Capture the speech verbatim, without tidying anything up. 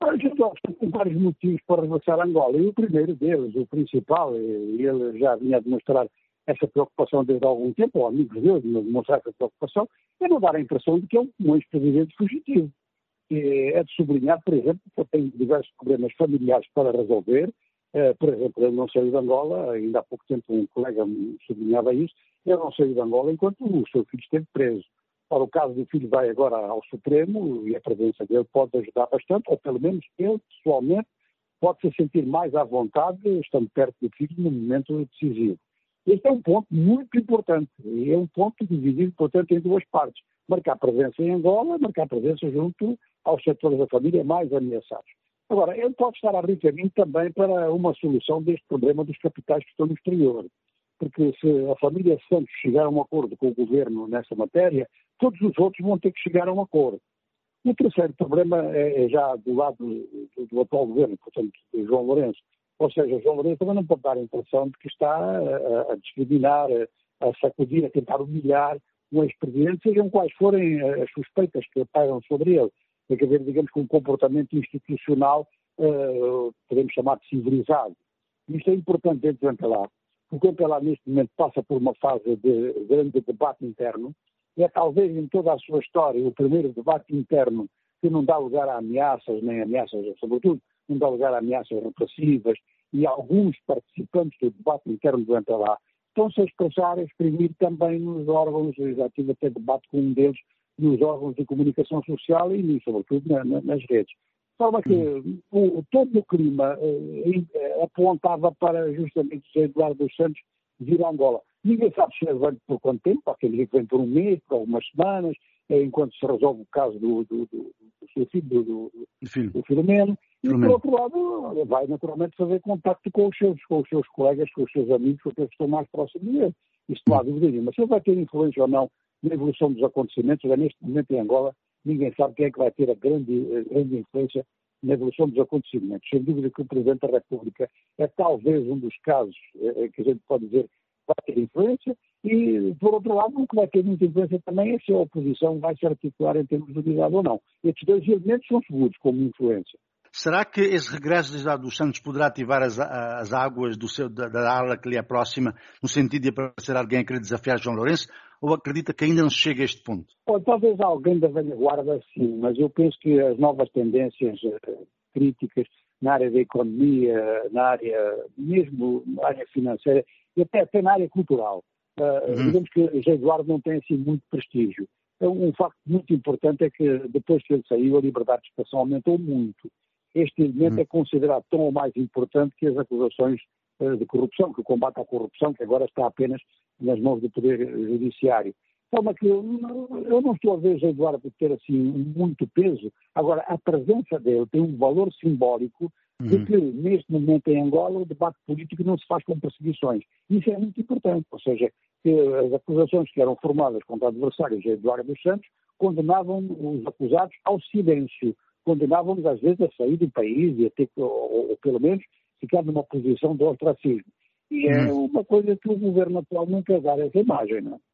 A gente tem vários motivos para regressar a Angola, e o primeiro deles, o principal, e ele já vinha a demonstrar essa preocupação desde há algum tempo, ou amigos deles vinham a demonstrar essa preocupação, é não dar a impressão de que é um ex-presidente fugitivo. É de sublinhar, por exemplo, que ele tem diversos problemas familiares para resolver. Por exemplo, ele não saiu de Angola, ainda há pouco tempo um colega me sublinhava isso, ele não saiu de Angola enquanto o seu filho esteve preso. Ora, o caso do filho vai agora ao Supremo e a presença dele pode ajudar bastante, ou pelo menos ele, pessoalmente, pode se sentir mais à vontade estando perto do filho no momento decisivo. Este é um ponto muito importante, e é um ponto dividido, portanto, em duas partes. Marcar presença em Angola, marcar presença junto aos setores da família mais ameaçados. Agora, ele pode estar a abrir caminho também para uma solução deste problema dos capitais que estão no exterior. Porque se a família Santos chegar a um acordo com o governo nessa matéria, todos os outros vão ter que chegar a um acordo. O terceiro problema é, é já do lado do, do atual governo, portanto, de João Lourenço. Ou seja, João Lourenço também não pode dar a impressão de que está a, a discriminar, a, a sacudir, a tentar humilhar um ex-presidente, sejam quais forem as suspeitas que pairam sobre ele. Tem que haver, digamos, um comportamento institucional, uh, podemos chamar de civilizado. Isto é importante dentro do M P L A. O M P L A, neste momento, passa por uma fase de grande debate interno. É, talvez, em toda a sua história, o primeiro debate interno que não dá lugar a ameaças, nem ameaças, sobretudo, não dá lugar a ameaças repressivas, e alguns participantes do debate interno do M P L A estão-se a expressar, a exprimir também nos órgãos, já tive até debate com um deles, nos órgãos de comunicação social e, sobretudo, na, na, nas redes. De forma que o, todo o clima eh, apontava para justamente o Eduardo dos Santos vir a Angola. Ninguém sabe se ele vem por quanto tempo, há quem diga que vem por um mês, por algumas semanas, eh, enquanto se resolve o caso do, do, do, do seu filho, do, do, do Filomeno. E, por outro lado, vai naturalmente fazer contacto com os seus, com os seus colegas, com os seus amigos, com aqueles que estão mais próximos dele. Isto não há dúvida nenhuma. Se ele vai ter influência ou não na evolução dos acontecimentos, já neste momento em Angola, ninguém sabe quem é que vai ter a grande, a grande influência na evolução dos acontecimentos. Sem dúvida que o Presidente da República é talvez um dos casos eh, que a gente pode dizer vai ter influência e, por outro lado, o que vai ter muita influência também é se a oposição vai se articular em termos de unidade ou não. Estes dois elementos são seguros como influência. Será que esse regresso de Eduardo dos Santos poderá ativar as, as águas do seu, da, da ala que lhe é próxima, no sentido de aparecer alguém a querer desafiar João Lourenço, ou acredita que ainda não se chega a este ponto? Bom, talvez alguém da velha guarda, sim, mas eu penso que as novas tendências uh, críticas na área da economia, na área, mesmo na área financeira, e até, até na área cultural, uh, uhum. digamos que José Eduardo não tem assim muito prestígio. Um, um facto muito importante é que depois que ele saiu, a liberdade de expressão aumentou muito. Este elemento uhum. é considerado tão ou mais importante que as acusações uh, de corrupção, que o combate à corrupção, que agora está apenas nas mãos do Poder Judiciário. De forma que eu, eu não estou a ver José Eduardo ter assim muito peso. Agora, a presença dele tem um valor simbólico uhum. de que, neste momento em Angola, o debate político não se faz com perseguições. Isso é muito importante. Ou seja, que as acusações que eram formadas contra adversários de Eduardo dos Santos condenavam os acusados ao silêncio. Condenavam-nos, às vezes, a sair do país e a ter, ou, ou pelo menos, ficar numa posição de ostracismo. E é uma coisa que o governo atual não quer dar essa imagem, não é?